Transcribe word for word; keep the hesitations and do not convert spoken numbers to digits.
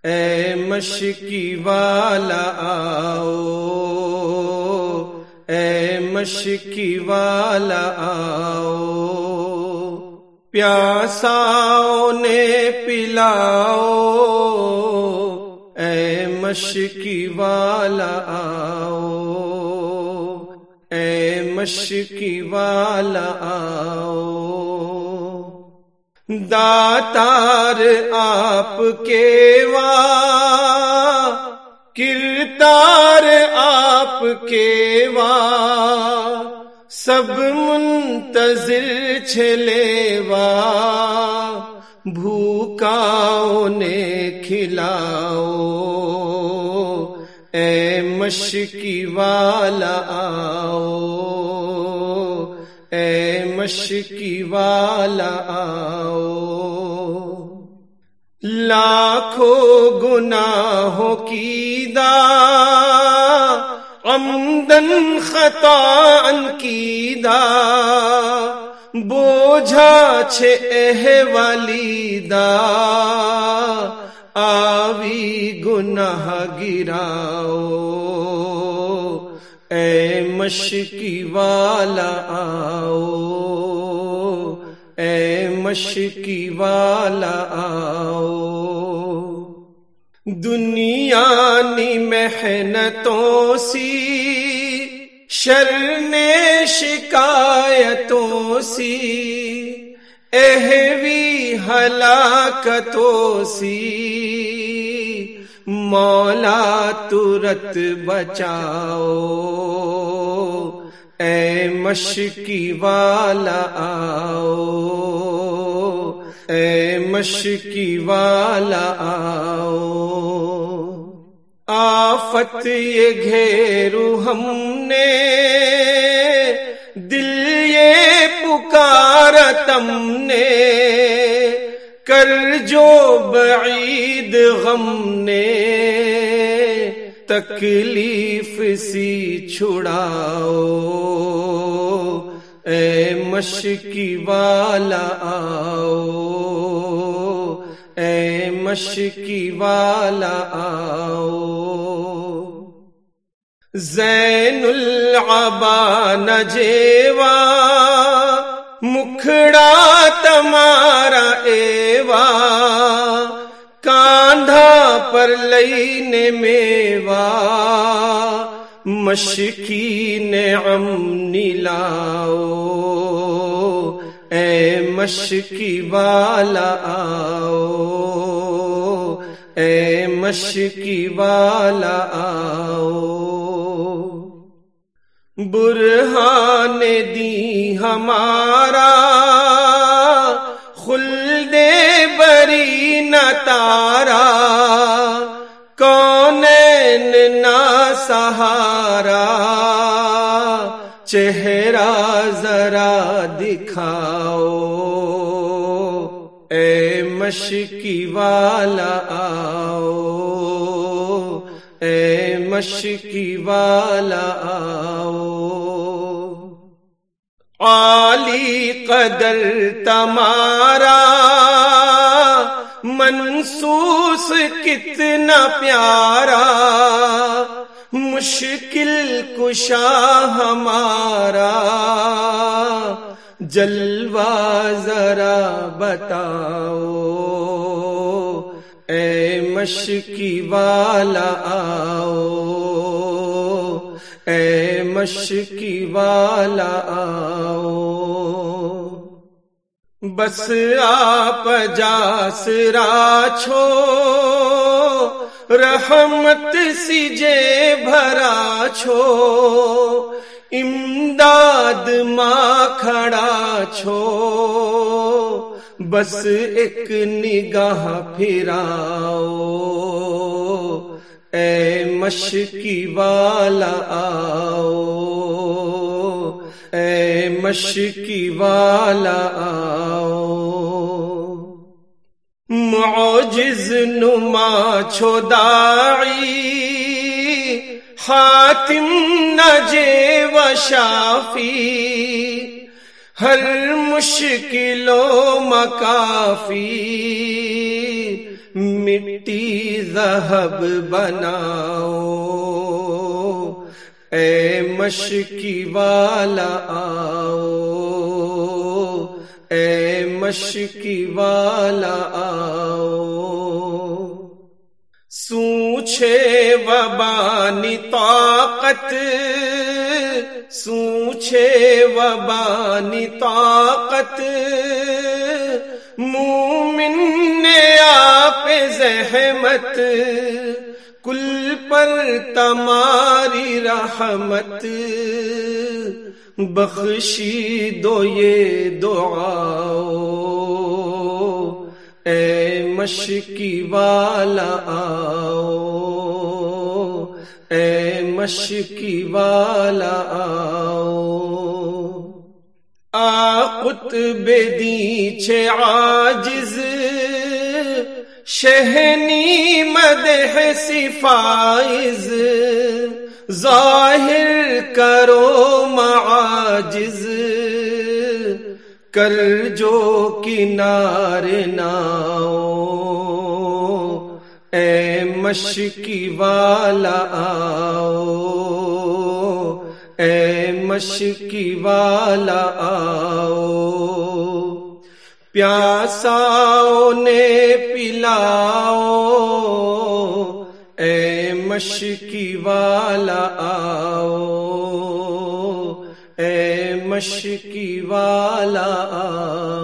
اے مشکی والا آؤ، اے مشکی والا آؤ، پیاساؤں نے پلاؤ، اے مشکی والا آؤ، اے مشکی والا آؤ، داتار آپ کے وا کردار آپ کے وا سب منتظر چھلے وا بھوکاؤں نے کھلاؤ، اے مشکی والا آؤ، اے مشکی والا آؤ، لاکھوں گناہوں کی دا عمدن خطاً کی دا بوجھا چھے احوالی دا آوی گناہ گراؤ، اے مشکی والا آؤ، اے مشکی والا آؤ، دنیا نی محنتوں سی شرنے شکایتوں سی اہوی ہلاکتوں سی مولا ترت بچاؤ، اے مشکی والا آؤ، اے مشکی والا آؤ، آفت یہ گھیرو ہم نے دل یہ پکارا تم نے کر جو بعید غم نے تکلیف سی چھڑاؤ، اے مشکی والا آؤ، اے مشکی والا آؤ، زین العبا نجیوا مکھڑا تمہارا ایوا کاندھا پر لینے میوا مشکی نعم نلاؤ، اے مشکی والا آؤ، اے مشکی والا آؤ، برہان دی ہمارا خلد بری نہ تارا کونین نہ سہارا چہرہ ذرا دکھاؤ، اے مشکی والا آؤ، اے مشکی والا آؤ، عالی قدر تمہارا منصوص کتنا پیارا مشکل کشا ہمارا جلوہ ذرا بتاؤ، اے مشکی والا آؤ، اے مشکی والا آؤ، بس آپ جاسرا چھو رحمت سی جے بھرا چھو امداد ماں کھڑا چھو بس ایک نگاہ پھراؤ، اے مشکی والا آؤ، اے مشکی والا آؤ، معجز نما چھو داعی حاتم نجے و شافی ہر مشکلوں مکافی مٹی ذہب بناؤ، اے مشکی والا آؤ، اے مشکی والا آؤ، سوچے وبانی طاقت، سوچے وبانی طاقت، مومن نے آپ زحمت، کل پر تمہاری رحمت، بخشی دو یہ دعاؤ، اے مشکی والا آؤ، اے مشکی والا آؤ، آ قطب دی چھے عاجز، شہنی مدح صفائز، ظاہر کرو معاجز، کر جو کنارے ناؤ، اے مشکی والا آؤ، اے مشکی والا آؤ، پیاساؤ نے پلاؤ، اے مشکی والا آؤ، اے مشکی والا آؤ۔